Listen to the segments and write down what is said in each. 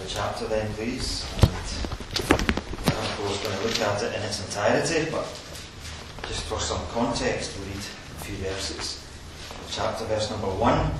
chapter then, please. And we're of course going to look at it in its entirety, but just for some context, we'll read a few verses. Chapter verse number 1,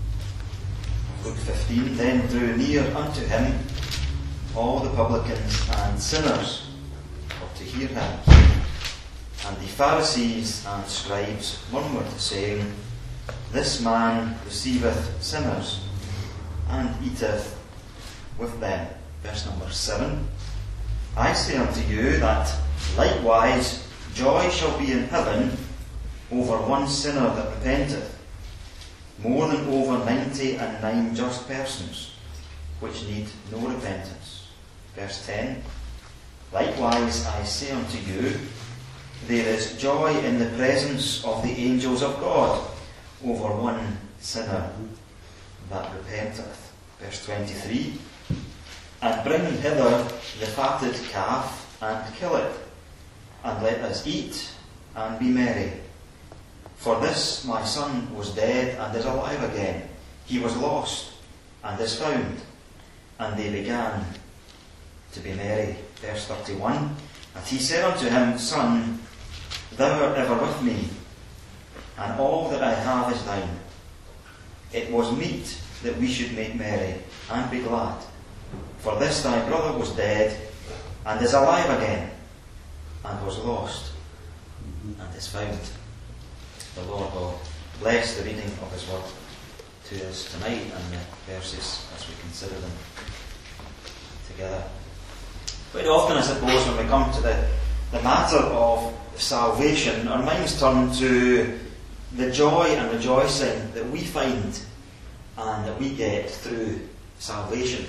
Luke 15. Then drew near unto him all the publicans and sinners for to hear him. And the Pharisees and scribes murmured, saying, This man receiveth sinners, and eateth with them. Verse number 7. I say unto you that likewise joy shall be in heaven over one sinner that repenteth, more than over 99 just persons, which need no repentance. Verse 10. Likewise I say unto you, there is joy in the presence of the angels of God over one sinner that repenteth. Verse 23. And bring hither the fatted calf, and kill it, and let us eat, and be merry. For this my son was dead, and is alive again. He was lost, and is found. And they began to be merry. Verse 31. And he said unto him, Son, thou art ever with me, and all that I have is thine. It was meet that we should make merry, and be glad. For this thy brother was dead, and is alive again, and was lost, and is found. The Lord will bless the reading of his word to us tonight, and the verses as we consider them together. Quite often, I suppose, when we come to the matter of salvation, our minds turn to the joy and rejoicing that we find and that we get through salvation.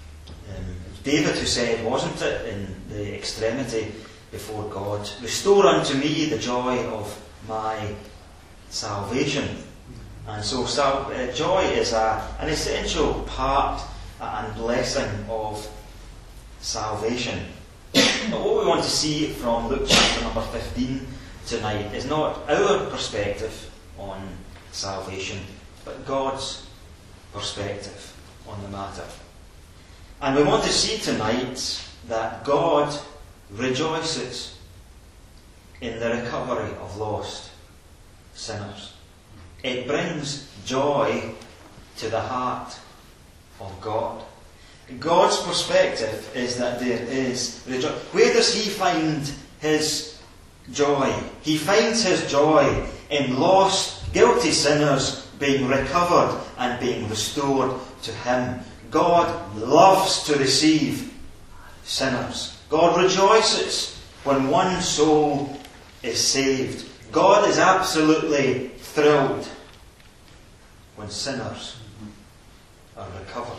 David who said, wasn't it, in the extremity before God, Restore unto me the joy of my salvation. And so joy is an essential part and blessing of salvation. But what we want to see from Luke chapter number 15 tonight is not our perspective on salvation, but God's perspective on the matter. And we want to see tonight that God rejoices in the recovery of lost sinners. It brings joy to the heart of God. God's perspective is that there is rejoicing. Where does he find his joy? He finds his joy in lost, guilty sinners being recovered and being restored to him. God loves to receive sinners. God rejoices when one soul is saved. God is absolutely thrilled when sinners are recovered.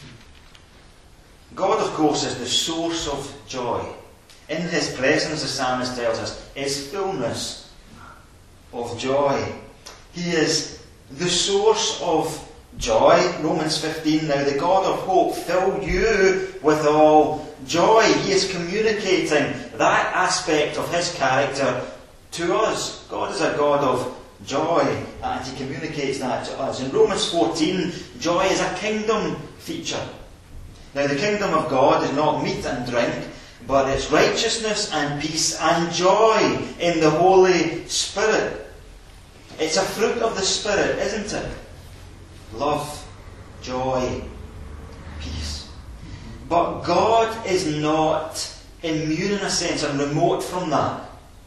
God, of course, is the source of joy. In his presence, the psalmist tells us, is fullness of joy. He is the source of joy. Romans 15, now the God of hope fill you with all joy. He is communicating that aspect of his character to us. God is a God of joy, and he communicates that to us. In Romans 14, joy is a kingdom feature. Now the kingdom of God is not meat and drink, but it's righteousness and peace and joy in the Holy Spirit. It's a fruit of the Spirit, isn't it? Love, joy, peace. But God is not immune in a sense and remote from that.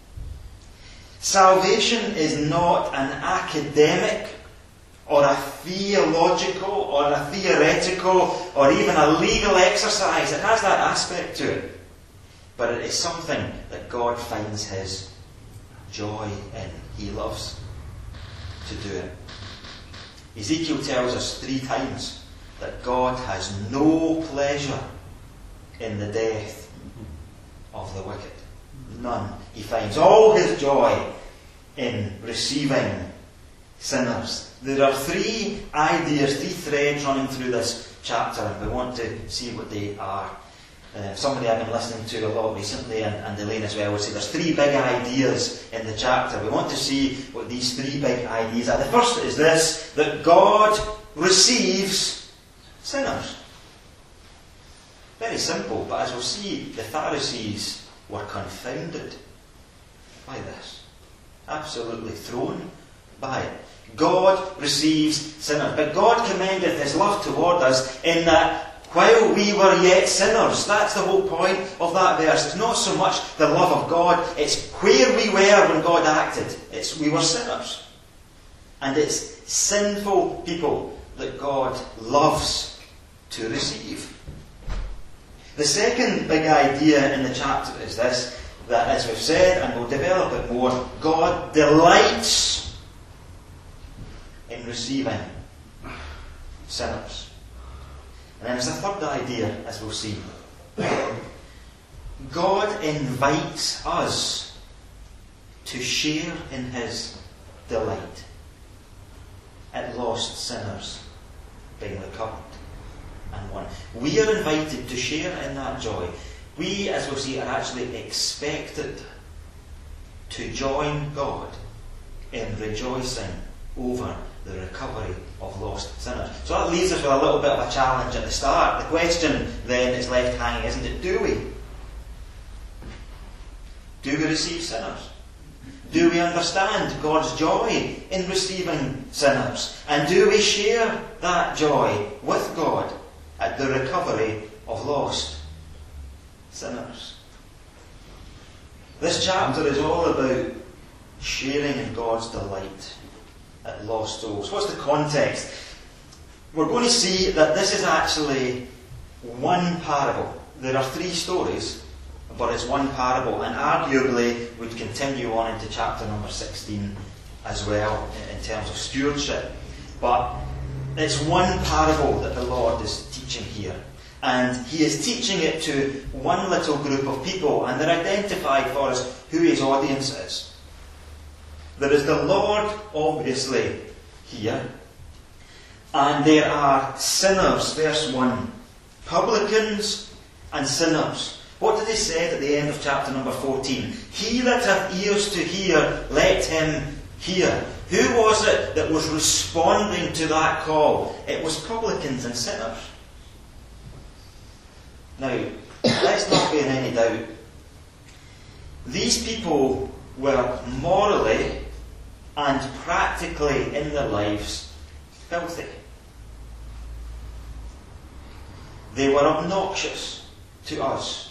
Salvation is not an academic or a theological or a theoretical or even a legal exercise. It has that aspect to it. But it is something that God finds his joy in. He loves to do it. Ezekiel tells us 3 times that God has no pleasure in the death of the wicked. None. He finds all his joy in receiving sinners. There are 3 ideas, 3 threads running through this chapter, and we want to see what they are. Somebody I've been listening to a lot recently, and Elaine as well, would say there's 3 big ideas in the chapter. We want to see what these 3 big ideas are. The first is this, that God receives sinners. Very simple, but as we'll see, the Pharisees were confounded by this. Absolutely thrown by it. God receives sinners, but God commendeth his love toward us in that while we were yet sinners. That's the whole point of that verse. It's not so much the love of God, it's where we were when God acted. We were sinners. And it's sinful people that God loves to receive. The second big idea in the chapter is this, that as we've said, and we'll develop it more, God delights in receiving sinners. And then there's a third idea, as we'll see. God invites us to share in his delight at lost sinners being recovered and won. We are invited to share in that joy. We, as we'll see, are actually expected to join God in rejoicing over the recovery of lost sinners. So that leaves us with a little bit of a challenge at the start. The question then is left hanging, isn't it? Do we? Do we receive sinners? Do we understand God's joy in receiving sinners? And do we share that joy with God at the recovery of lost sinners? This chapter is all about sharing in God's delight at lost souls. What's the context? We're going to see that this is actually one parable. There are 3 stories, but it's one parable, and arguably would continue on into chapter number 16 as well in terms of stewardship. But it's one parable that the Lord is teaching here. And he is teaching it to one little group of people, and they're identified for us who his audience is. There is the Lord, obviously, here. And there are sinners, verse 1. Publicans and sinners. What did he say at the end of chapter number 14? He that hath ears to hear, let him hear. Who was it that was responding to that call? It was publicans and sinners. Now, let's not be in any doubt. These people were morally and practically in their lives filthy. They were obnoxious to us.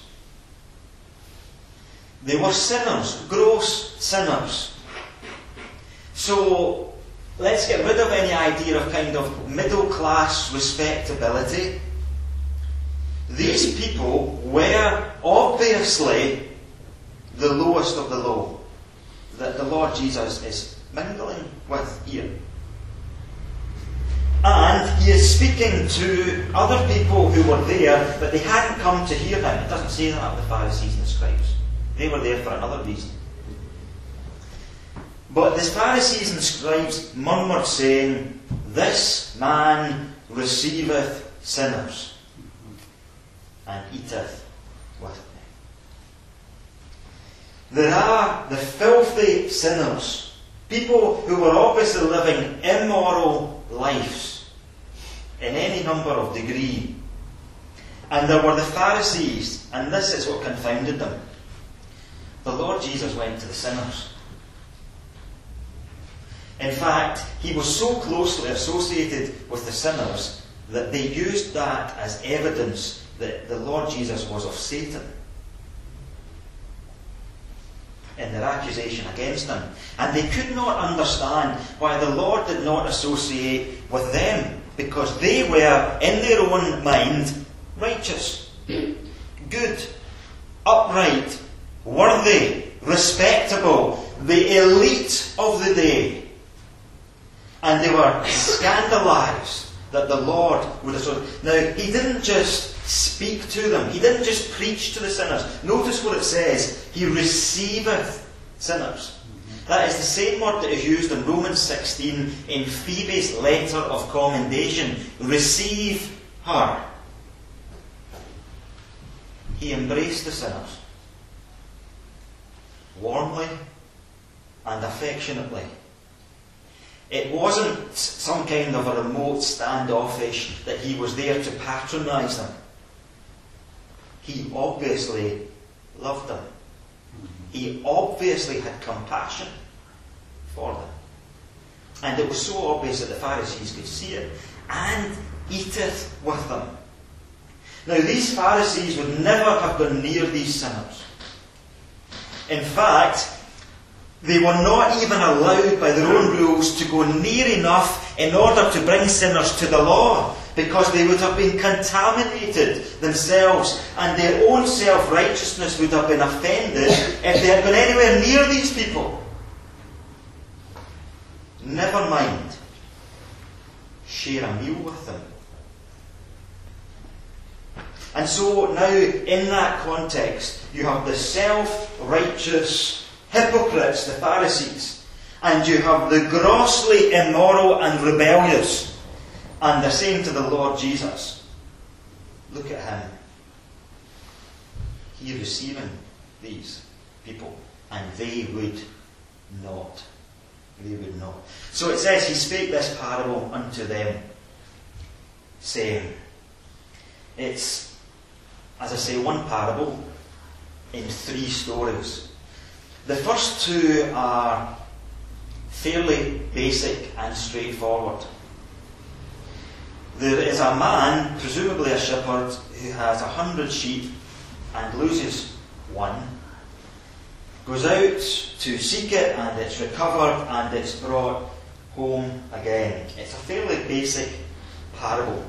They were sinners, gross sinners. So, let's get rid of any idea of kind of middle class respectability. These people were obviously the lowest of the low that the Lord Jesus is mingling with here. And he is speaking to other people who were there, but they hadn't come to hear him. It doesn't say that of the Pharisees and the scribes. They were there for another reason. But the Pharisees and scribes murmured, saying, This man receiveth sinners, and eateth with them. There are the filthy sinners, people who were obviously living immoral lives in any number of degree. And there were the Pharisees, and this is what confounded them. The Lord Jesus went to the sinners. In fact, he was so closely associated with the sinners that they used that as evidence that the Lord Jesus was of Satan in their accusation against him. And they could not understand why the Lord did not associate with them, because they were, in their own mind, righteous, good, upright, worthy, respectable, the elite of the day. And they were scandalised that the Lord would associate. Now, he didn't just speak to them. He didn't just preach to the sinners. Notice what it says. He receiveth sinners. That is the same word that is used in Romans 16 in Phoebe's letter of commendation. Receive her. He embraced the sinners warmly and affectionately. It wasn't some kind of a remote standoffish that he was there to patronise them. he obviously loved them. He obviously had compassion for them. And it was so obvious that the Pharisees could see it. And eateth with them. Now, these Pharisees would never have gone near these sinners. In fact, they were not even allowed by their own rules to go near enough in order to bring sinners to the law, because they would have been contaminated themselves, and their own self-righteousness would have been offended if they had gone anywhere near these people. Never mind, share a meal with them. And so now, in that context, you have the self-righteous hypocrites, the Pharisees, and you have the grossly immoral and rebellious. And they're saying to the Lord Jesus, look at him. He receiving these people, and they would not. They would not. So it says, he spake this parable unto them, saying, it's, as I say, one parable in 3 stories. The first 2 are fairly basic and straightforward. There is a man, presumably a shepherd, who has 100 sheep and loses one, goes out to seek it, and it's recovered and it's brought home again. It's a fairly basic parable.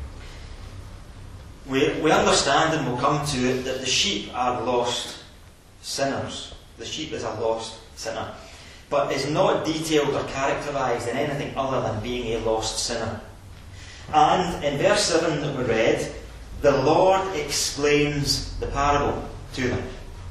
We understand, and we'll come to it, that the sheep are lost sinners. The sheep is a lost sinner, but is not detailed or characterised in anything other than being a lost sinner. And in verse 7 that we read, the Lord explains the parable to them.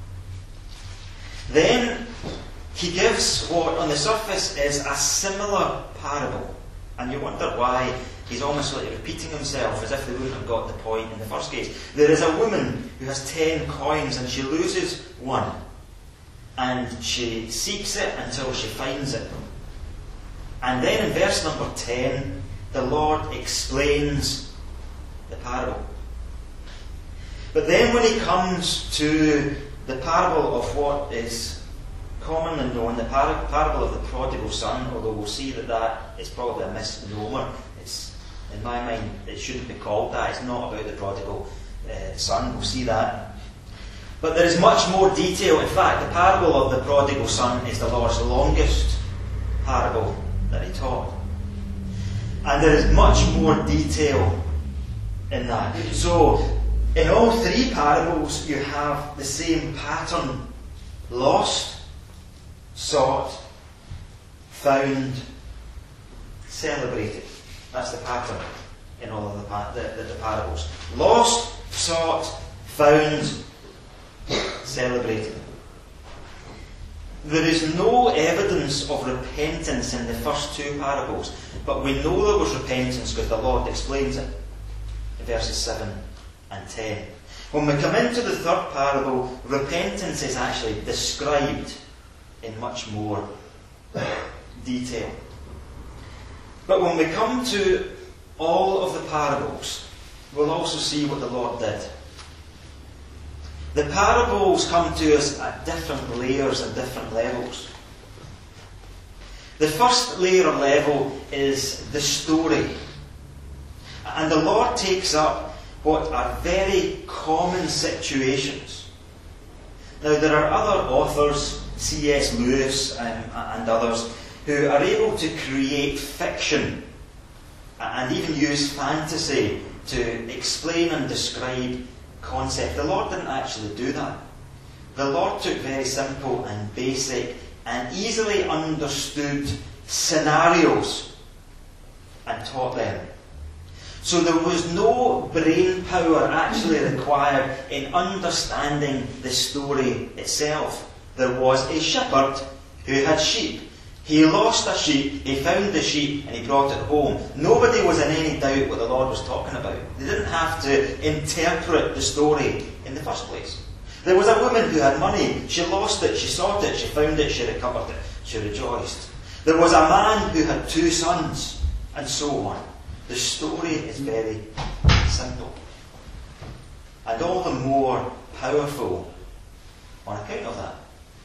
Then he gives what on the surface is a similar parable. And you wonder why he's almost like repeating himself, as if they wouldn't have got the point in the first case. There is a woman who has 10 coins and she loses one. And she seeks it until she finds it. And then in verse number 10, the Lord explains the parable. But then when he comes to the parable of what is commonly known, the parable of the prodigal son, although we'll see that is probably a misnomer. It's, in my mind, it shouldn't be called that. It's not about the prodigal son. We'll see that. But there is much more detail. In fact, the parable of the prodigal son is the Lord's longest parable that he taught. And there is much more detail in that. So, in all 3 parables, you have the same pattern. Lost, sought, found, celebrated. That's the pattern in all of the parables. Lost, sought, found, celebrated. There is no evidence of repentance in the first 2 parables, but we know there was repentance because the Lord explains it in verses 7 and 10. When we come into the 3rd parable, repentance is actually described in much more detail. But when we come to all of the parables, we'll also see what the Lord did. The parables come to us at different layers and different levels. The first layer or level is the story. And the Lord takes up what are very common situations. Now, there are other authors, C.S. Lewis and others, who are able to create fiction and even use fantasy to explain and describe concept. The Lord didn't actually do that. The Lord took very simple and basic and easily understood scenarios and taught them. So there was no brain power actually required in understanding the story itself. There was a shepherd who had sheep. He lost a sheep, he found the sheep, and he brought it home. Nobody was in any doubt what the Lord was talking about. They didn't have to interpret the story in the first place. There was a woman who had money. She lost it, she sought it, she found it, she recovered it. She rejoiced. There was a man who had 2 sons, and so on. The story is very simple. and all the more powerful on account of that.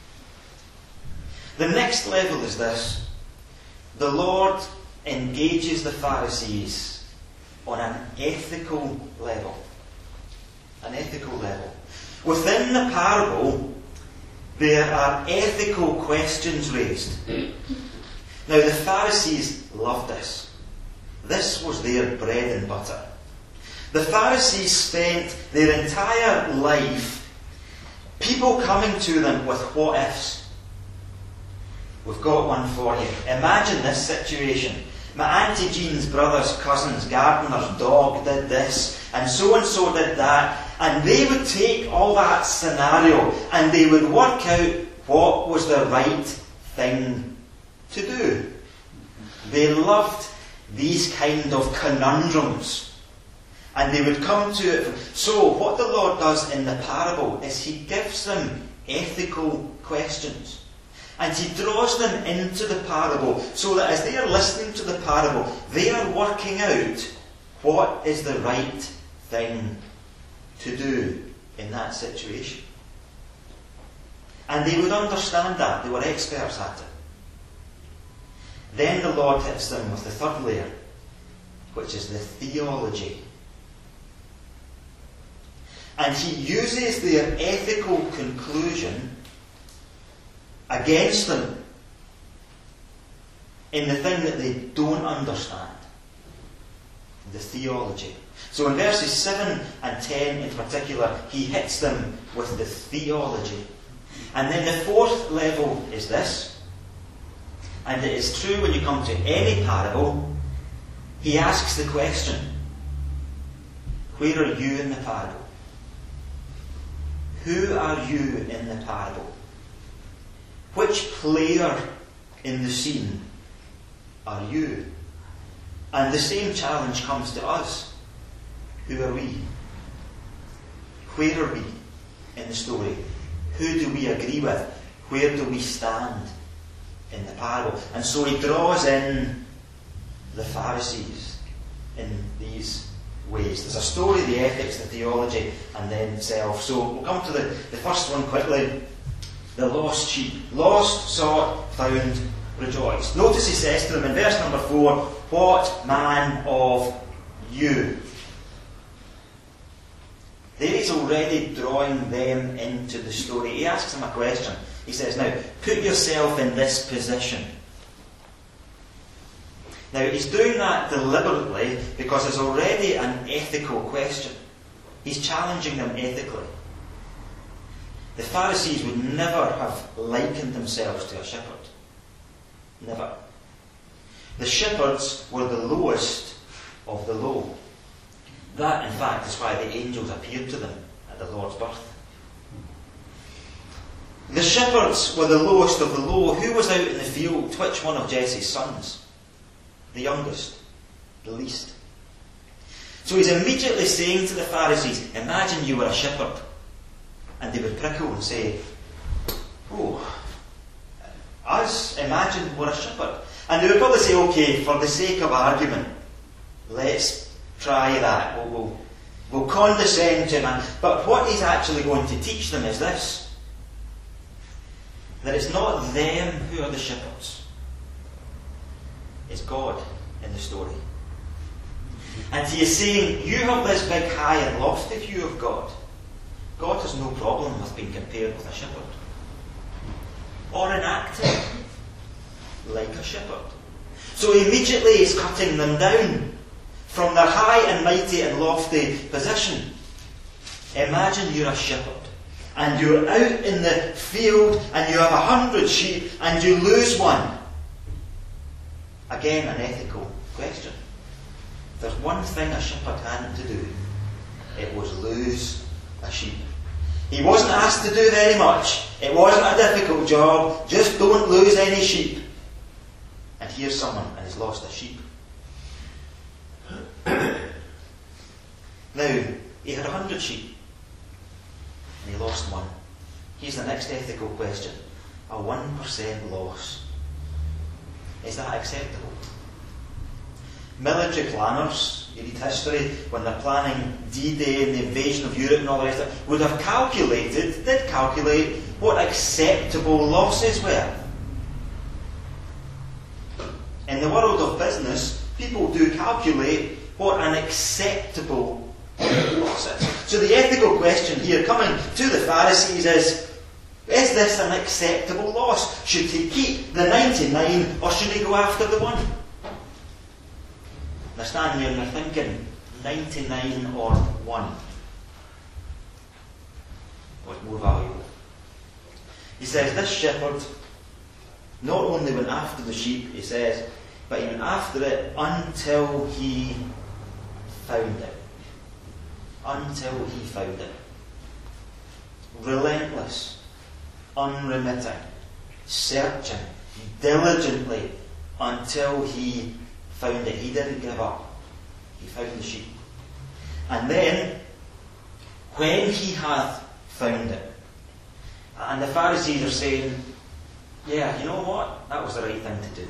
The next level is this. The Lord engages the Pharisees on an ethical level. An ethical level. Within the parable, there are ethical questions raised. Now, the Pharisees loved this. This was their bread and butter. The Pharisees spent their entire life people coming to them with what ifs. We've got one for you. Imagine this situation. My Auntie Jean's brother's cousin's gardener's dog did this, and so did that. And they would take all that scenario and they would work out what was the right thing to do. They loved these kind of conundrums. And they would come to it. So what the Lord does in the parable is He gives them ethical questions. And He draws them into the parable so that as they are listening to the parable, they are working out what is the right thing to do in that situation. And they would understand that. They were experts at it. Then the Lord hits them with the third layer, which is the theology. And He uses their ethical conclusion against them in the thing that they don't understand. The theology. So in verses 7 and 10 in particular, He hits them with the theology. And then the fourth level is this. And it is true when you come to any parable, He asks the question, where are you in the parable? Who are you in the parable? Which player in the scene are you? And the same challenge comes to us. Who are we? Where are we in the story? Who do we agree with? Where do we stand in the parable? And so He draws in the Pharisees in these ways. There's a story, the ethics, the theology, and then self. So we'll come to the first one quickly. The lost sheep. Lost, sought, found, rejoiced. Notice He says to them in verse number 4, what man of you? There He's already drawing them into the story. He asks them a question. He says, now, put yourself in this position. Now, He's doing that deliberately because there's already an ethical question. He's challenging them ethically. The Pharisees would never have likened themselves to a shepherd. Never. The shepherds were the lowest of the low. That, in fact, is why the angels appeared to them at the Lord's birth. The shepherds were the lowest of the low. Who was out in the field? Which one of Jesse's sons? The youngest. The least. So He's immediately saying to the Pharisees, imagine you were a shepherd. And they would prickle and say, oh, us, imagine we're a shepherd. And they would probably say, okay, for the sake of argument, let's try that. We'll condescend to Him. But what He's actually going to teach them is this. That it's not them who are the shepherds. It's God in the story. And He is saying, you have this big, high and lofty view of God. God has no problem with being compared with a shepherd. Or enacted like a shepherd. So immediately He's cutting them down from their high and mighty and lofty position. Imagine you're a shepherd and you're out in the field and you have 100 sheep and you lose one. Again, an ethical question. There's one thing a shepherd had to do. It was lose a sheep. He wasn't asked to do very much. It wasn't a difficult job. Just don't lose any sheep. And here's someone and he's lost a sheep. Now, he had 100 sheep. And he lost one. Here's the next ethical question. A 1% loss. Is that acceptable? Military planners you read history, when they're planning D-Day and the invasion of Europe and all the rest of it, would have did calculate what acceptable losses were. In the world of business, people do calculate what an acceptable loss is. So the ethical question here coming to the Pharisees is this an acceptable loss? Should he keep the 99 or should he go after the one? They're standing here and they're thinking, 99 or 1? What's more valuable? He says, this shepherd not only went after the sheep, he says, but he went after it until he found it. Until he found it. Relentless, unremitting, searching, diligently, until he found it. He didn't give up. He found the sheep. And then, when he hath found it, and the Pharisees are saying, yeah, you know what? That was the right thing to do.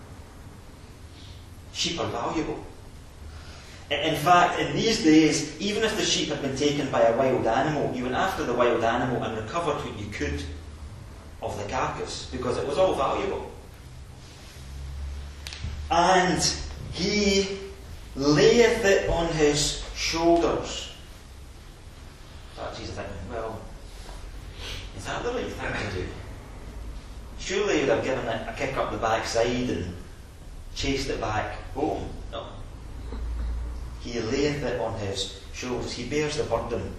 Sheep are valuable. In fact, in these days, even if the sheep had been taken by a wild animal, you went after the wild animal and recovered what you could of the carcass, because it was all valuable. And he layeth it on his shoulders. So Jesus thinking, well, is that the right thing to do? Surely he would have given it a kick up the backside and chased it back home. No. He layeth it on his shoulders. He bears the burden.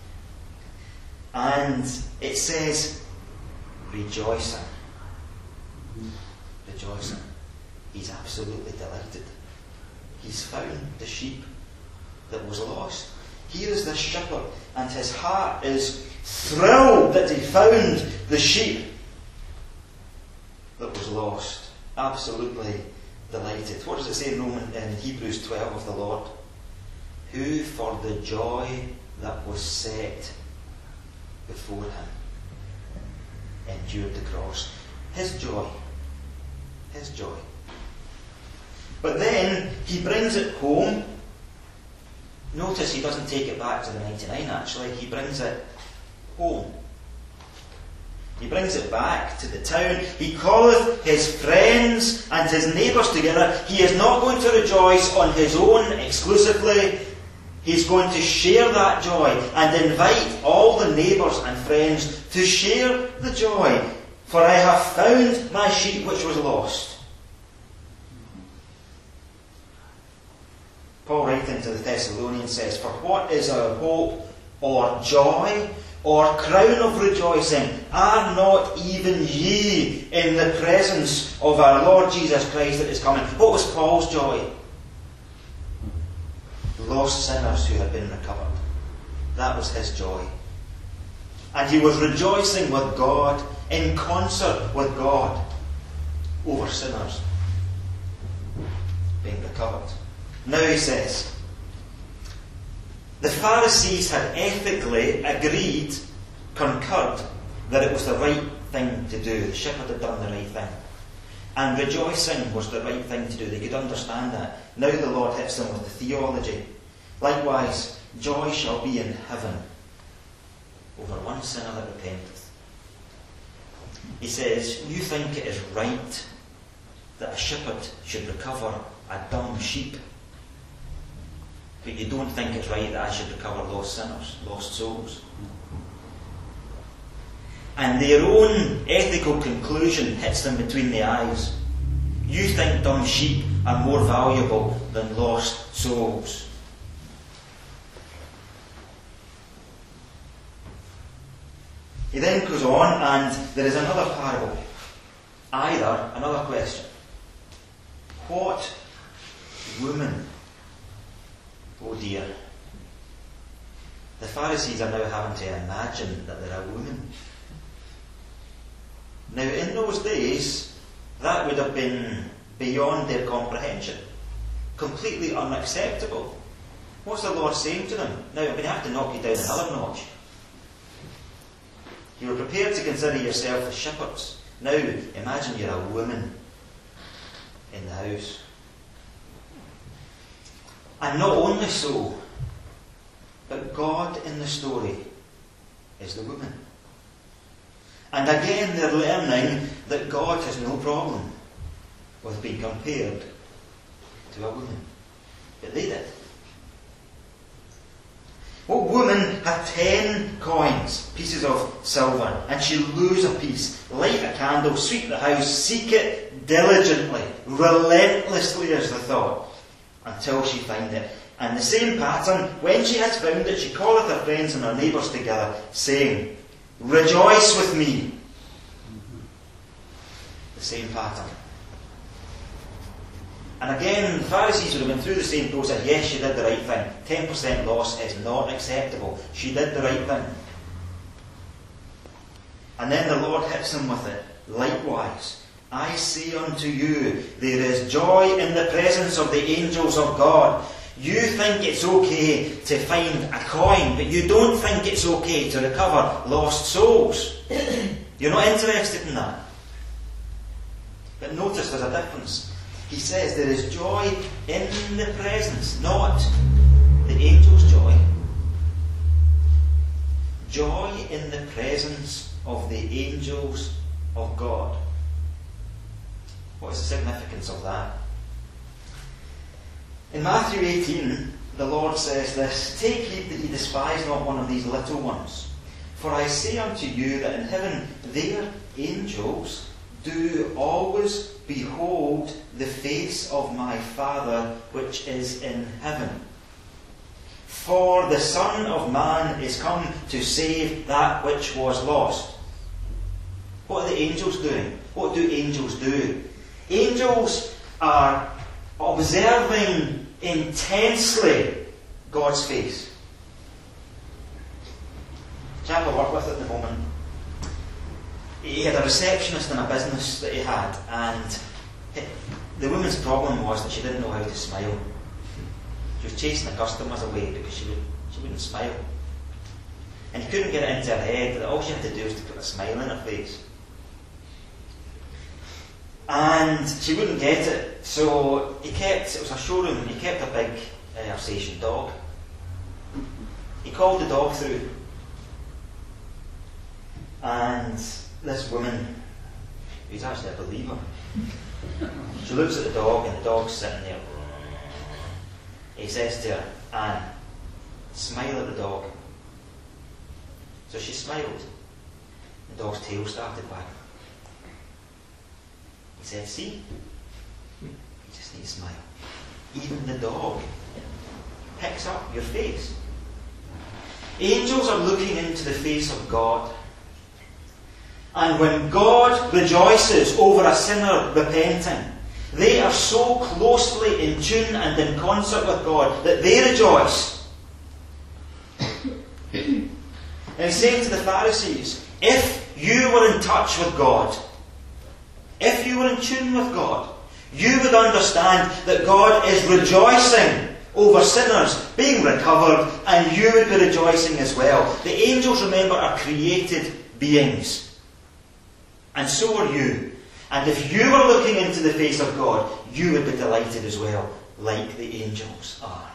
And it says, rejoicing. Rejoicing. He's absolutely delighted. He's found the sheep that was lost. Here is this shepherd, and his heart is thrilled that he found the sheep that was lost. Absolutely delighted. What does it say in Hebrews 12 of the Lord? Who for the joy that was set before him endured the cross. His joy. His joy. But then he brings it home. Notice he doesn't take it back to the 99 actually. He brings it home. He brings it back to the town. He calleth his friends and his neighbours together. He is not going to rejoice on his own exclusively. He's going to share that joy and invite all the neighbours and friends to share the joy. For I have found my sheep which was lost. Paul writing to the Thessalonians says, for what is our hope or joy or crown of rejoicing? Are not even ye in the presence of our Lord Jesus Christ that is coming? What was Paul's joy? Lost sinners who had been recovered. That was his joy. And he was rejoicing with God, in concert with God, over sinners being recovered. Now he says, the Pharisees had ethically agreed, concurred, that it was the right thing to do. The shepherd had done the right thing. And rejoicing was the right thing to do. They could understand that. Now the Lord hits them with the theology. Likewise, joy shall be in heaven over one sinner that repenteth. He says, you think it is right that a shepherd should recover a dumb sheep, but you don't think it's right that I should recover lost sinners, lost souls. And their own ethical conclusion hits them between the eyes. You think dumb sheep are more valuable than lost souls. He then goes on, and there is another parable. Either, another question. What woman? Oh dear. The Pharisees are now having to imagine that they're a woman. Now, in those days, that would have been beyond their comprehension. Completely unacceptable. What's the Lord saying to them? Now, I'm going to have to knock you down another notch. You were prepared to consider yourself as shepherds. Now, imagine you're a woman in the house. And not only so, but God in the story is the woman. And again they're learning that God has no problem with being compared to a woman. But they did. What woman had 10 coins, pieces of silver, and she lose a piece, light a candle, sweep the house, seek it diligently, relentlessly as the thought, until she find it. And the same pattern, when she has found it, she calleth her friends and her neighbours together, saying, Rejoice with me. The same pattern. And again, the Pharisees would have been through the same process. Yes, she did the right thing. 10% loss is not acceptable. She did the right thing. And then the Lord hits them with it. Likewise, I say unto you, there is joy in the presence of the angels of God. You think it's okay to find a coin, but you don't think it's okay to recover lost souls. You're not interested in that. But notice there's a difference. He says there is joy in the presence, not the angels' joy. Joy in the presence of the angels of God. What is the significance of that? In Matthew 18, the Lord says this, Take heed that ye despise not one of these little ones. For I say unto you that in heaven their angels do always behold the face of my Father which is in heaven. For the Son of Man is come to save that which was lost. What are the angels doing? What do angels do? Angels are observing intensely God's face. The chap I work with at the moment, he had a receptionist in a business that he had, and the woman's problem was that she didn't know how to smile. She was chasing the customers away because she wouldn't smile. And he couldn't get it into her head that all she had to do was to put a smile in her face. And she wouldn't get it, so it was a showroom, he kept a big Alsatian dog. He called the dog through. And this woman, who's actually a believer, she looks at the dog and the dog's sitting there. He says to her, Anne, smile at the dog. So she smiled. The dog's tail started wagging. He said, see, you just need to smile. Even the dog picks up your face. Angels are looking into the face of God. And when God rejoices over a sinner repenting, they are so closely in tune and in concert with God that they rejoice. And he's saying to the Pharisees, if you were in touch with God, if you were in tune with God, you would understand that God is rejoicing over sinners being recovered, and you would be rejoicing as well. The angels, remember, are created beings. And so are you. And if you were looking into the face of God, you would be delighted as well, like the angels are.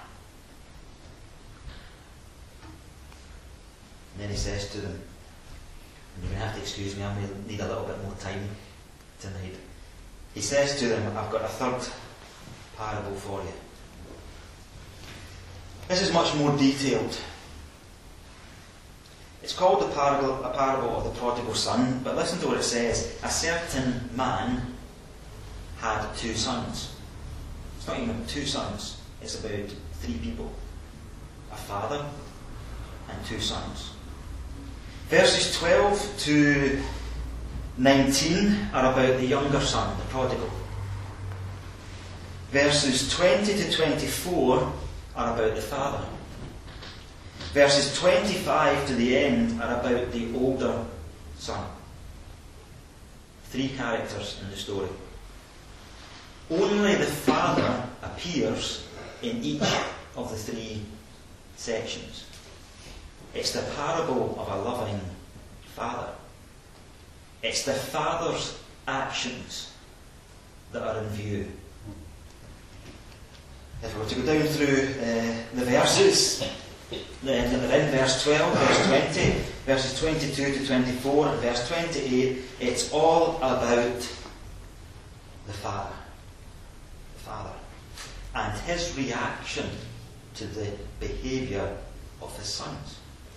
And then he says to them, and you're going to have to excuse me, I may need a little bit more time tonight. He says to them, I've got a third parable for you. This is much more detailed. It's called a parable of the prodigal son, but listen to what it says. A certain man had 2 sons. It's not even 2 sons, it's about 3 people. A father and 2 sons. Verses 12 to 19 are about the younger son, the prodigal. Verses 20 to 24 are about the father. Verses 25 to the end are about the older son. 3 characters in the story. Only the father appears in each of the 3 sections. It's the parable of a loving father. It's the father's actions that are in view. If we were to go down through the verses, then in verse 12, verse 20, verses 22 to 24, and verse 28, it's all about the Father. The Father. And his reaction to the behaviour of his sons.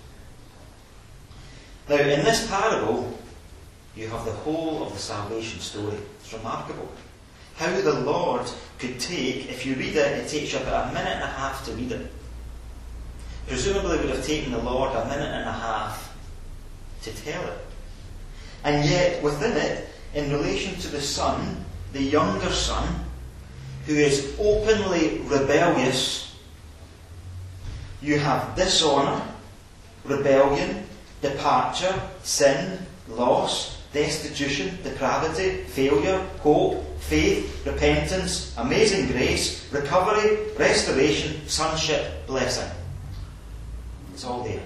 Now, in this parable, you have the whole of the salvation story. It's remarkable. How the Lord could take, if you read it takes you about a minute and a half to read it. Presumably it would have taken the Lord a minute and a half to tell it. And yet, within it, in relation to the son, the younger son, who is openly rebellious, you have dishonour, rebellion, departure, sin, loss, destitution, depravity, failure, hope, faith, repentance, amazing grace, recovery, restoration, sonship, blessing. It's all there.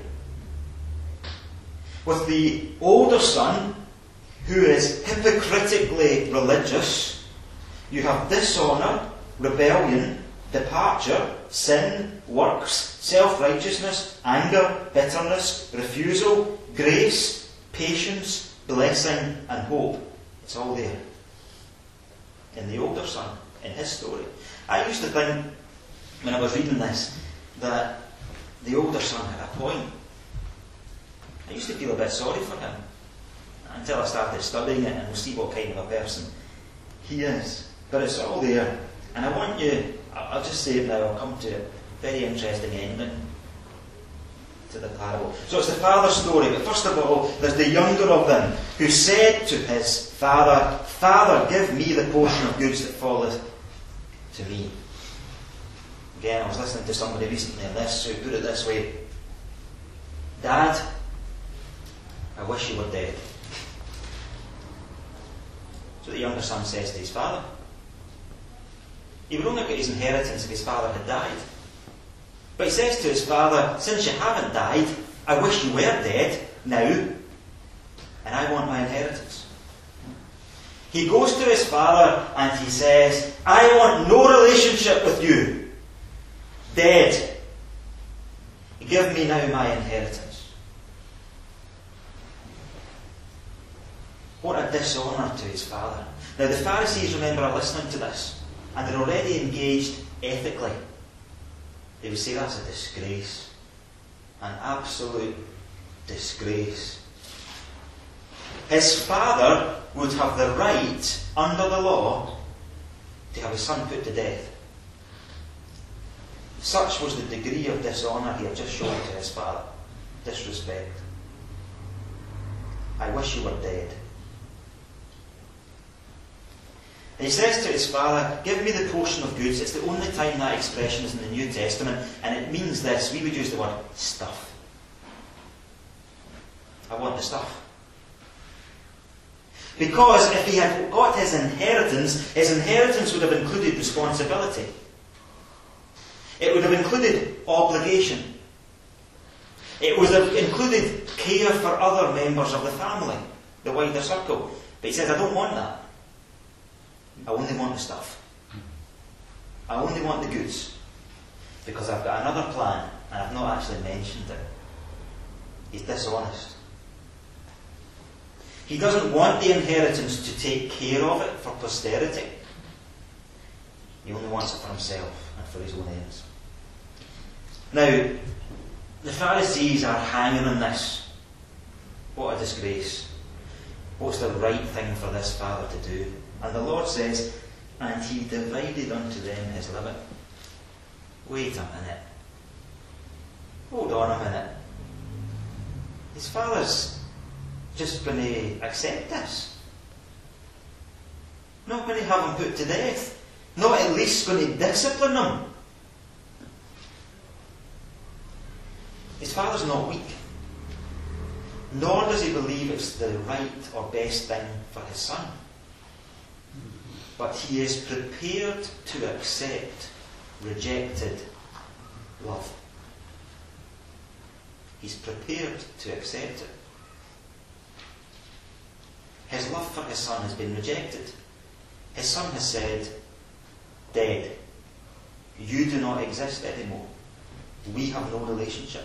With the older son, who is hypocritically religious, you have dishonour, rebellion, departure, sin, works, self-righteousness, anger, bitterness, refusal, grace, patience, blessing, and hope. It's all there. In the older son, in his story. I used to think, when I was reading this, that the older son had a point. I used to feel a bit sorry for him. Until I started studying it, and we'll see what kind of a person he is. But it's all there. And I want you, I'll just say it now, I'll come to it. Very interesting ending to the parable. So it's the father's story, but first of all, there's the younger of them, who said to his father, Father, give me the portion of goods that falleth to me. Again, I was listening to somebody recently on this, who put it this way: Dad, I wish you were dead. So the younger son says to his father. He would only get his inheritance if his father had died. But he says to his father, since you haven't died, I wish you were dead now, and I want my inheritance. He goes to his father and he says, I want no relationship with you. Dead. Give me now my inheritance. What a dishonour to his father. Now the Pharisees, remember, are listening to this. And they're already engaged ethically. They would say that's a disgrace. An absolute disgrace. His father would have the right, under the law, to have his son put to death. Such was the degree of dishonour he had just shown to his father. Disrespect. I wish you were dead. And he says to his father, give me the portion of goods. It's the only time that expression is in the New Testament, and it means this. We would use the word stuff. I want the stuff. Because if he had got his inheritance would have included responsibility. It would have included obligation. It would have included care for other members of the family, the wider circle. But he says, I don't want that. I only want the stuff. I only want the goods. Because I've got another plan, and I've not actually mentioned it. He's dishonest. He doesn't want the inheritance to take care of it for posterity. He only wants it for himself and for his own ends. Now, the Pharisees are hanging on this. What a disgrace. What's the right thing for this father to do? And the Lord says, and he divided unto them his living. Wait a minute. Hold on a minute. His father's just going to accept this. Not going to have him put to death. Not at least going to discipline him. His father's not weak. Nor does he believe it's the right or best thing for his son. But he is prepared to accept rejected love. He's prepared to accept it. His love for his son has been rejected. His son has said, dead. You do not exist anymore. We have no relationship.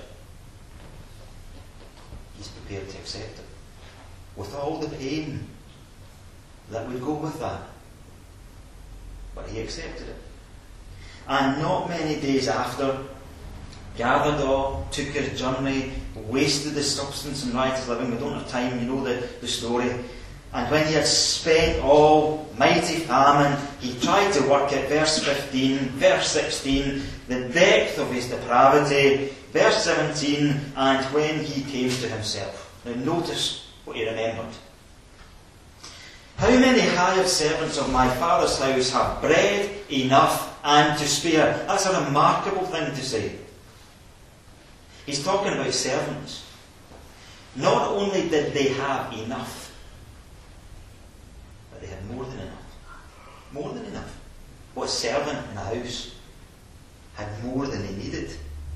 He's prepared to accept it, with all the pain that would go with that. But he accepted it. And not many days after, gathered all, took his journey, wasted his substance in riotous living. We don't have time, you know the story. And when he had spent all, mighty famine, he tried to work it. Verse 15, verse 16, the depth of his depravity. Verse 17, and when he came to himself. Now notice what he remembered. How many hired servants of my father's house have bread enough and to spare? That's a remarkable thing to say. He's talking about servants. Not only did they have enough, but they had more than enough. More than enough. What servant in a house had more than they needed?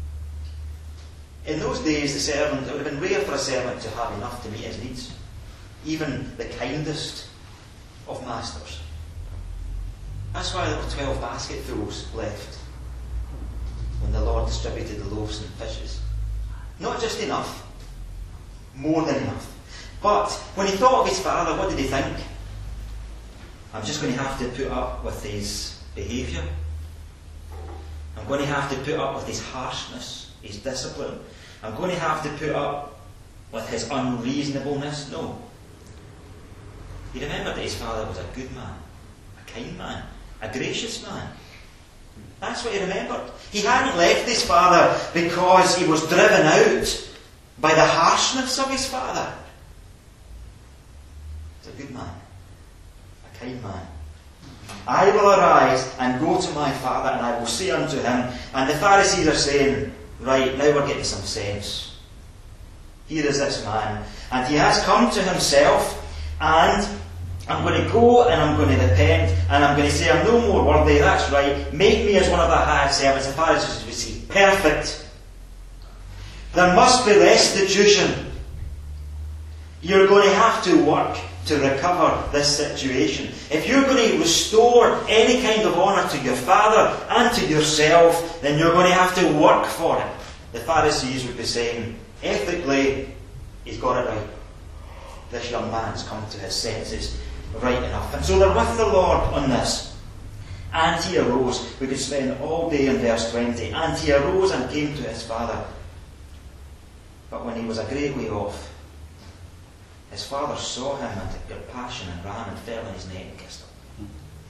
In those days, it would have been rare for a servant to have enough to meet his needs. Even the kindest of masters. That's why there were 12 basketfuls left when the Lord distributed the loaves and fishes. Not just enough, more than enough. But when he thought of his father, what did he think? I'm just going to have to put up with his behaviour. I'm going to have to put up with his harshness, his discipline. I'm going to have to put up with his unreasonableness. No. He remembered that his father was a good man, a kind man, a gracious man. That's what he remembered. He hadn't left his father because he was driven out by the harshness of his father. He's a good man, a kind man. I will arise and go to my father, and I will say unto him. And the Pharisees are saying, right, now we're getting some sense. Here is this man, and he has come to himself, and I'm going to go and I'm going to repent, and I'm going to say I'm no more worthy. That's right. Make me as one of the hired servants. The Pharisees would say, perfect. There must be restitution. You're going to have to work to recover this situation. If you're going to restore any kind of honour to your father and to yourself, then you're going to have to work for it. The Pharisees would be saying, ethically, he's got it right. This young man's come to his senses right enough. And so they're with the Lord on this. And he arose. We could spend all day in verse 20. And he arose and came to his father. But when he was a great way off, his father saw him and took compassion and ran and fell on his neck and kissed him.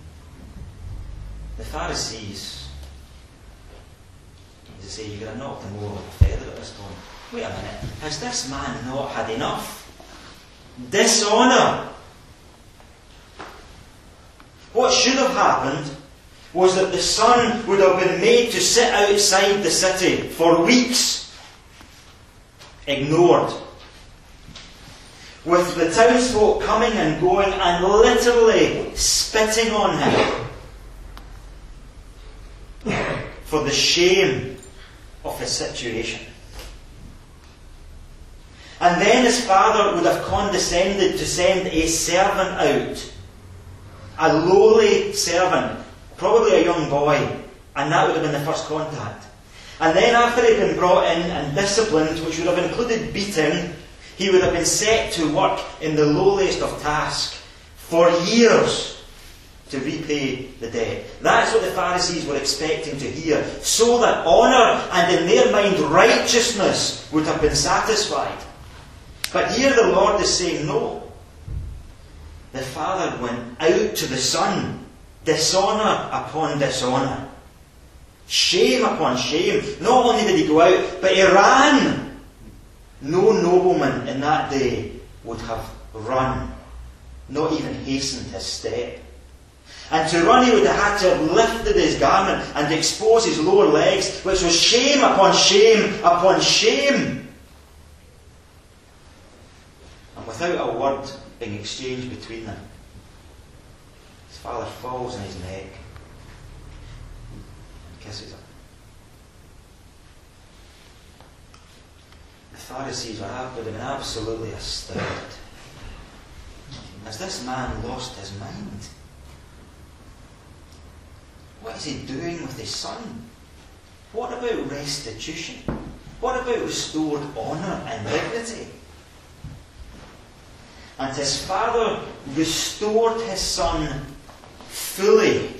The Pharisees, as they say, you're going to knock them over with a feather at this point. Wait a minute, has this man not had enough? Dishonour. What should have happened was that the son would have been made to sit outside the city for weeks, ignored, with the townsfolk coming and going and literally spitting on him for the shame of his situation. And then his father would have condescended to send a servant out, a lowly servant, probably a young boy, and that would have been the first contact. And then after he'd been brought in and disciplined, which would have included beating, he would have been set to work in the lowliest of tasks for years to repay the debt. That's what the Pharisees were expecting to hear, so that honour and in their mind righteousness would have been satisfied. But here the Lord is saying no. The father went out to the son, dishonour upon dishonour, shame upon shame. Not only did he go out, but he ran. No nobleman in that day would have run, not even hastened his step. And to run he would have had to have lifted his garment and expose his lower legs, which was shame upon shame upon shame. And without a word being exchanged between them, his father falls on his neck and kisses him. The Pharisees would have been absolutely astounded. Has this man lost his mind? What is he doing with his son? What about restitution? What about restored honour and dignity? And his father restored his son fully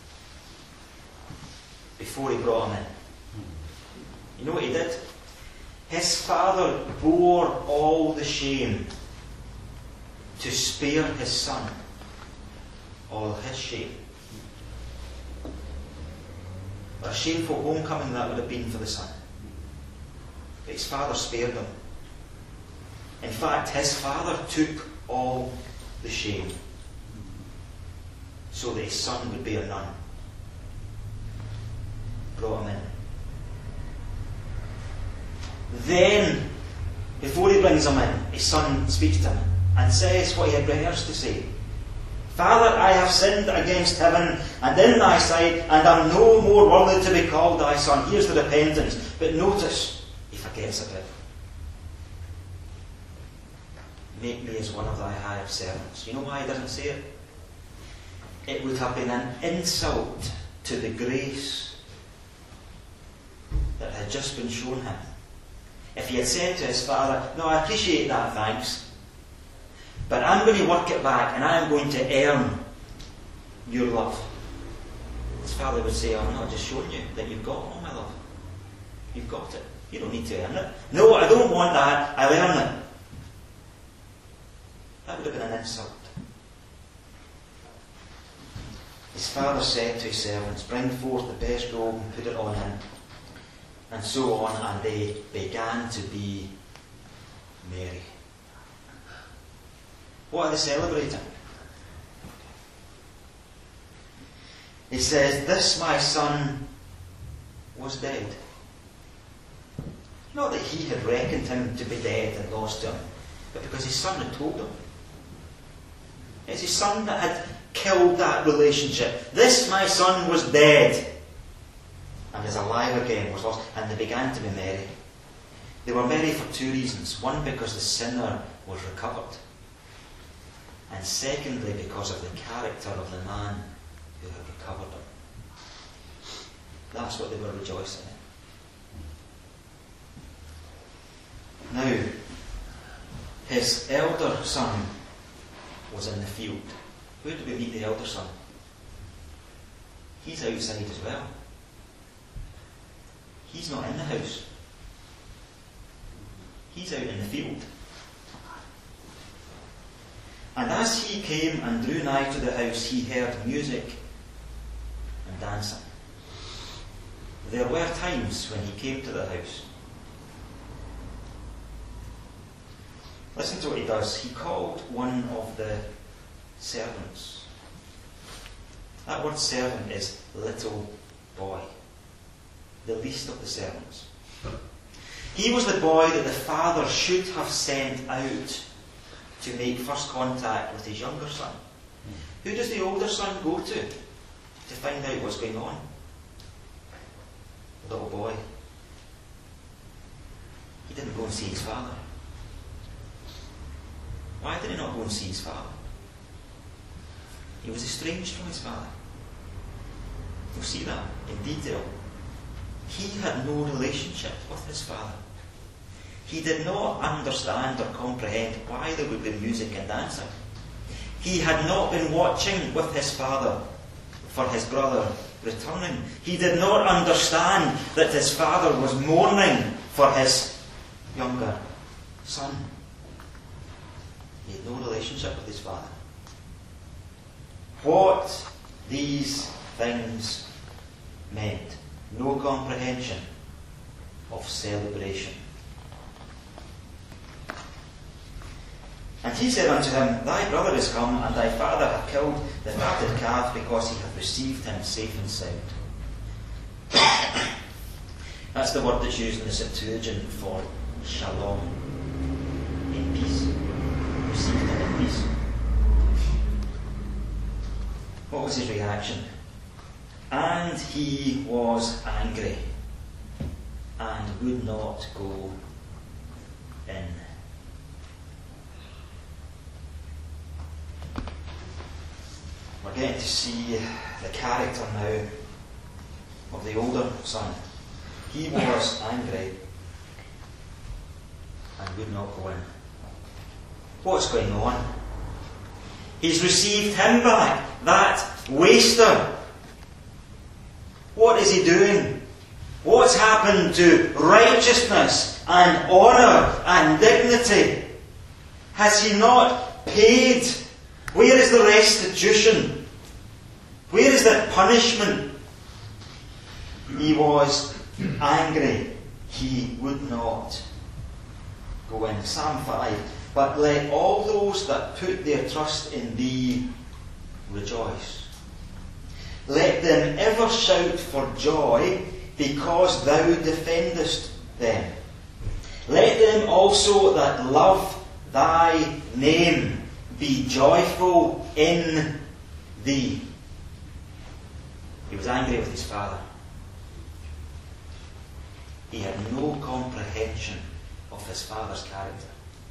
before he brought him in. You know what he did? His father bore all the shame to spare his son all his shame. What a shameful homecoming that would have been for the son. But his father spared him. In fact, his father took all the shame so that his son would bear none. Brought him in. Then, before he brings him in, his son speaks to him and says what he had rehearsed to say. Father, I have sinned against heaven and in thy sight, and am no more worthy to be called thy son. Here's the repentance. But notice, he forgets a bit. Make me as one of thy hired servants. You know why he doesn't say it? It would have been an insult to the grace that had just been shown him. If he had said to his father, no, I appreciate that, thanks, but I'm going to work it back and I'm going to earn your love. His father would say, I'm not just showing you that you've got all my love. You've got it. You don't need to earn it. No, I don't want that. I'll earn it. That would have been an insult. His father said to his servants, bring forth the best robe and put it on him. And so on, and they began to be merry. What are they celebrating? He says, this my son was dead. Not that he had reckoned him to be dead and lost him, but because his son had told him. It's his son that had killed that relationship. This my son was dead and is alive again, was lost. And they began to be merry. They were merry for two reasons. One, because the sinner was recovered. And secondly, because of the character of the man who had recovered him. That's what they were rejoicing in. Now, his elder son was in the field. Where do we meet the elder son? He's outside as well. He's not in the house. He's out in the field. And as he came and drew nigh to the house, he heard music and dancing. There were times when he came to the house. Listen to what he does. He called one of the servants. That word servant is little boy. The least of the servants. He was the boy that the father should have sent out to make first contact with his younger son. Who does the older son go to find out what's going on? The little boy. He didn't go and see his father. Why did he not go and see his father? He was estranged from his father. You'll see that in detail. He had no relationship with his father. He did not understand or comprehend why there would be music and dancing. He had not been watching with his father for his brother returning. He did not understand that his father was mourning for his younger son. He had no relationship with his father. What these things meant. No comprehension of celebration. And he said unto him, Thy brother is come, and thy father hath killed the fatted calf, because he hath received him safe and sound. That's the word that's used in the Septuagint for shalom, in peace. Received him in peace. What was his reaction? And he was angry, and would not go in. We're getting to see the character now of the older son. He was angry and would not go in. What's going on? He's received him back, that waster. What is he doing? What's happened to righteousness and honour and dignity? Has he not paid? Where is the restitution? Where is the punishment? He was angry. He would not go in. Psalm 5. But let all those that put their trust in thee rejoice. Let them ever shout for joy, because thou defendest them. Let them also that love thy name be joyful in thee. He was angry with his father. He had no comprehension of his father's character.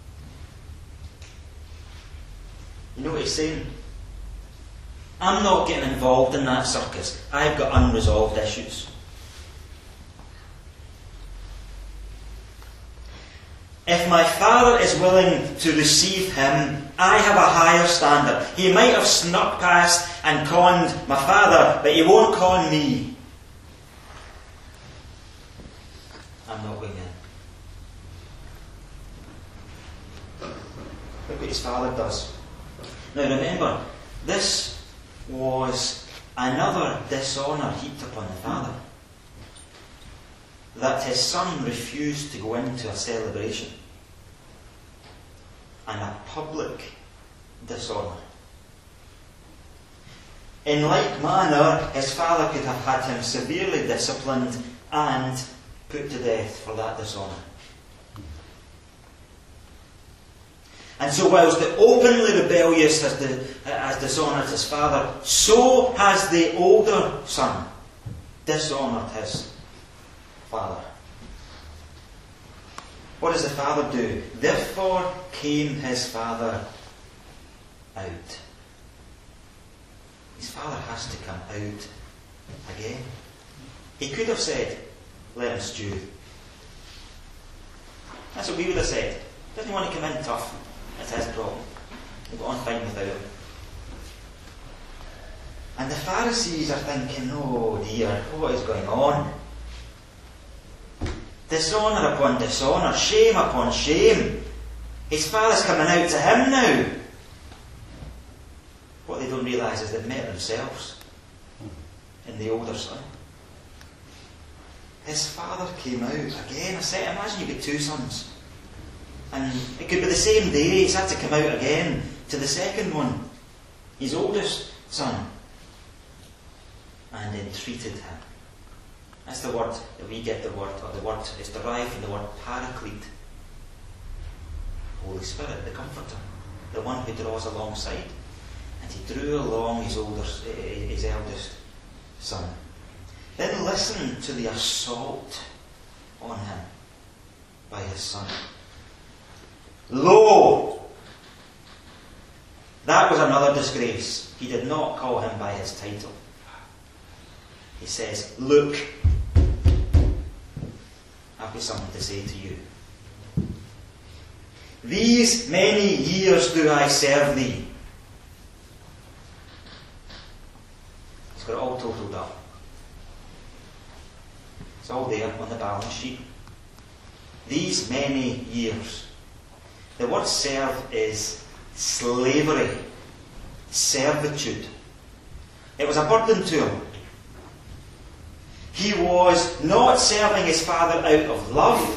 You know what he's saying? I'm not getting involved in that circus. I've got unresolved issues. If my father is willing to receive him, I have a higher standard. He might have snuck past and conned my father, but he won't con me. I'm not going in. Look what his father does. Now remember, this was another dishonour heaped upon the father. That his son refused to go into a celebration. And a public dishonour. In like manner, his father could have had him severely disciplined and put to death for that dishonour. And so whilst the openly rebellious has dishonoured his father, so has the older son dishonoured his father. What does the father do? Therefore came his father out. His father has to come out again. He could have said, let him stew. That's what we would have said. Doesn't he want to come in tough? That's his problem. We'll go on fine without him. And the Pharisees are thinking, oh dear, what is going on? Dishonour upon dishonour, shame upon shame. His father's coming out to him now. What they don't realise is they've met themselves in the older son. His father came out again. I said, imagine you get two sons. And it could be the same day. He's had to come out again to the second one, his oldest son, and entreated him. That's the word that we get the word, or the word is derived from the word paraclete. Holy Spirit, the Comforter, the one who draws alongside. And he drew along his eldest son. Then listen to the assault on him by his son. Lo! That was another disgrace. He did not call him by his title. He says, look, I've got something to say to you. These many years do I serve thee. He's got it all totaled up. It's all there on the balance sheet. These many years. The word serve is slavery, servitude. It was a burden to him. He was not serving his father out of love,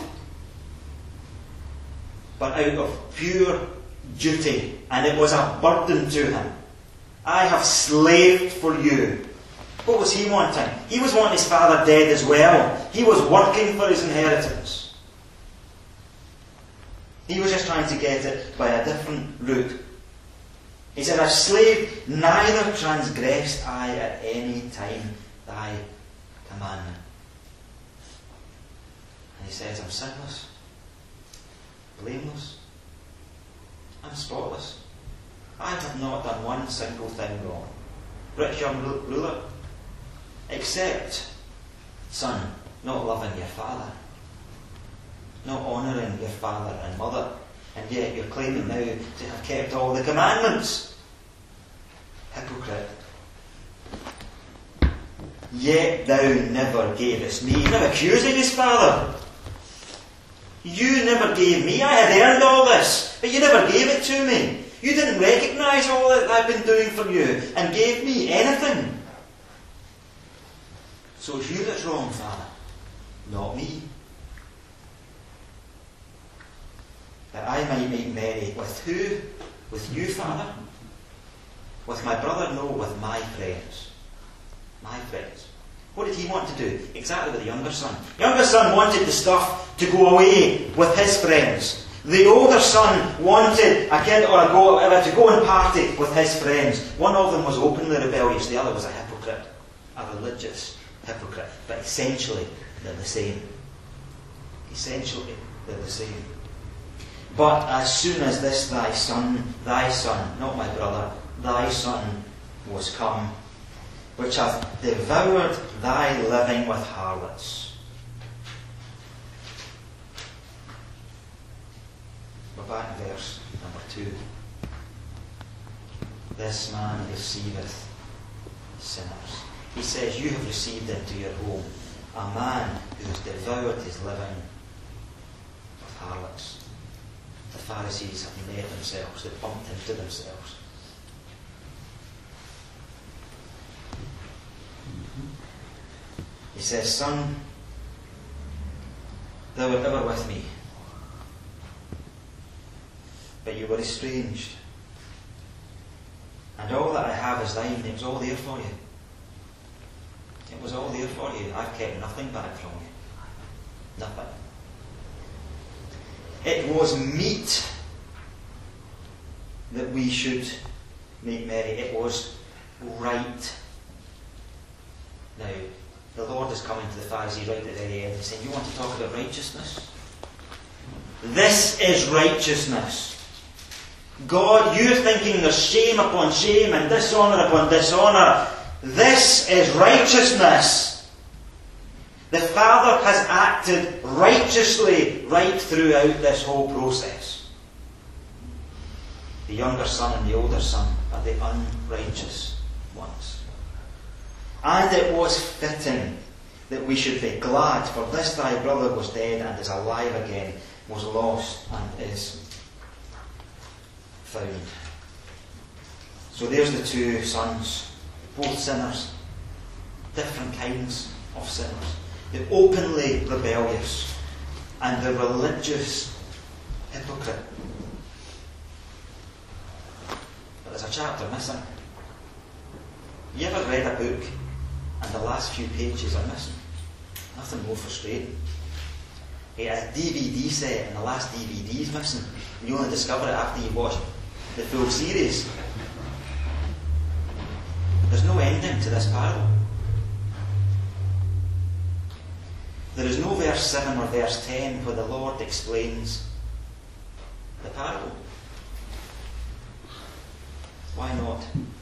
but out of pure duty. And it was a burden to him. I have slaved for you. What was he wanting? He was wanting his father dead as well. He was working for his inheritance. He was just trying to get it by a different route. He said, a slave, neither transgressed I at any time thy commandment. And he says, I'm sinless, blameless, I'm spotless. I have not done one single thing wrong. Rich young ruler, except Son, not loving your father, not honouring your father and mother, and yet you're claiming now to have kept all the commandments. Hypocrite. Yet thou never gavest me. He's not accusing his father. You never gave me. I had earned all this, but you never gave it to me. You didn't recognise all that I've been doing for you and gave me anything. So it's you that's wrong, Father, not me. That I might make merry with who? With you, Father? With my brother? No, with my friends. My friends. What did he want to do? Exactly what the younger son. The younger son wanted the stuff to go away with his friends. The older son wanted a kid or a goat or whatever to go and party with his friends. One of them was openly rebellious, the other was a hypocrite. A religious hypocrite. But essentially, they're the same. Essentially, they're the same. But as soon as this thy son, not my brother, thy son was come, which hath devoured thy living with harlots. We're back in verse number 2. This man receiveth sinners. He says, you have received into your home a man who has devoured his living with harlots. The Pharisees have made themselves, they bumped into themselves. He says, son, thou wert ever with me, but you were estranged. And all that I have is thine. It was all there for you. It was all there for you. I've kept nothing back from you. Nothing. It was meet that we should make merry. It was right. Now, the Lord is coming to the Pharisees right at the very end and saying, you want to talk about righteousness? This is righteousness. God, you're thinking there's shame upon shame and dishonour upon dishonour. This is righteousness. The Father has acted righteously right throughout this whole process. The younger son and the older son are the unrighteous ones. And it was fitting that we should be glad, for this thy brother was dead and is alive again, was lost and is found. So there's the two sons, both sinners, different kinds of sinners. The openly rebellious and the religious hypocrite. But there's a chapter missing. You ever read a book and the last few pages are missing? Nothing more frustrating. A DVD set and the last DVD is missing. You only discover it after you've watched the full series. There's no ending to this parable. There is no verse 7 or verse 10 where the Lord explains the parable. Why not?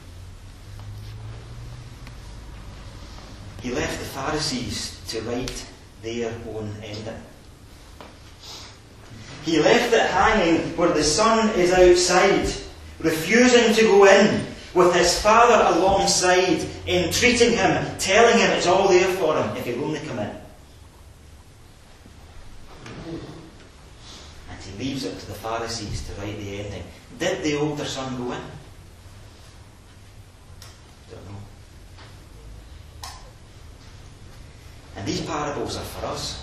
He left the Pharisees to write their own ending. He left it hanging where the son is outside, refusing to go in, with his father alongside, entreating him, telling him it's all there for him if he'll only come in. And he leaves it to the Pharisees to write the ending. Did the older son go in? Don't know. And these parables are for us.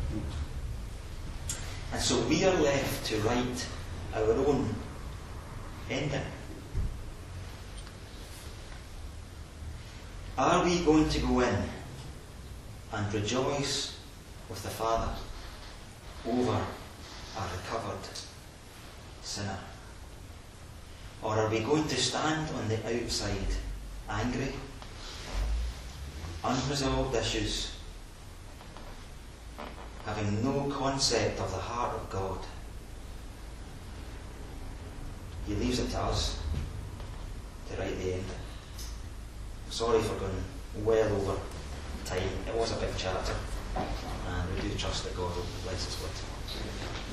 And so we are left to write our own ending. Are we going to go in and rejoice with the Father over a recovered sinner? Or are we going to stand on the outside, angry, unresolved issues, having no concept of the heart of God? He leaves it to us to write the ending. Sorry for going well over time. It was a big chapter, and we do trust that God will bless us with.